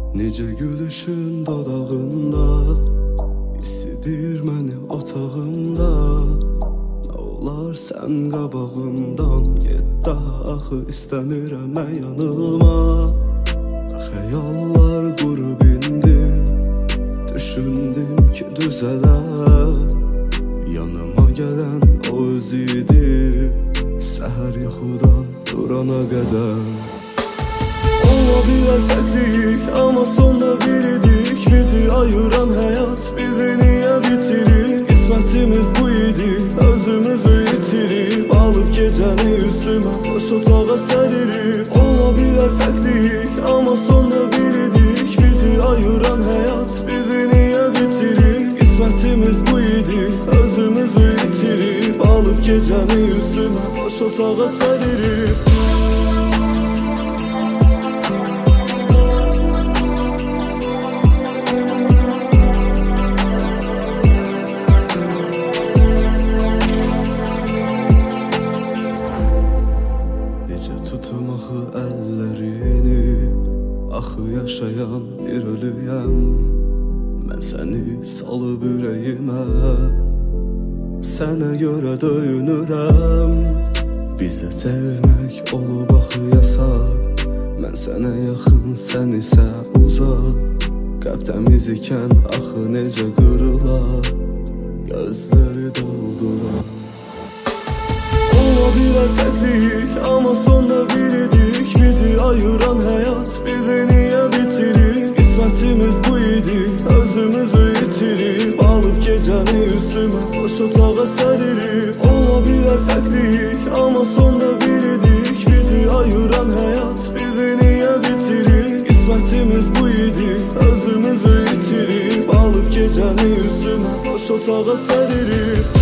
Necə gülüşün dodağında, isidir məni otağında. Nə olar sən qabağımdan getdə, axı istəmirəm mən yanıma. Xəyallar qurub indi, düşündüm ki düzələr. Yanıma gələn o öz idi, səhər yuxudan durana qədər. Ola bilər fərqliyik, amma sonda biridik. Bizi ayıran həyat bizi niyə bitirir? Qismətimiz bu idi, özümüzü itirib. Alıb gecəni üstümə, boş otağa səririk. Ola bilər fərqliyik, amma sonda biridik. Bizi ayıran həyat bizi niyə bitirir? Qismətimiz bu idi, özümüzü itirib. Alıb gecəni üstümə, boş otağa səririk. Tutum axı əllərini, axı yaşayan bir ölüyəm. Mən səni salıb ürəyimə, sənə görə döyünürəm. Bizə sevmək olub axı yasaq, mən sənə yaxın, sən isə uzaq. Qəlb təmiz ikən axı necə qırılar, gözləri doldurar. Ola bilər fərqliyik, amma sonda biridik. Bizi ayıran həyat bizi niyə bitirir? Qismətimiz bu idi, özümüzü itirib. Alıb gecəni üstümə, boş otağa səririk. Ola bilər fərqliyik, amma sonda biridik. Bizi ayıran həyat bizi niyə bitirir? Qismətimiz bu idi, özümüzü itirib. Alıb gecəni üstümə, boş otağa səririk.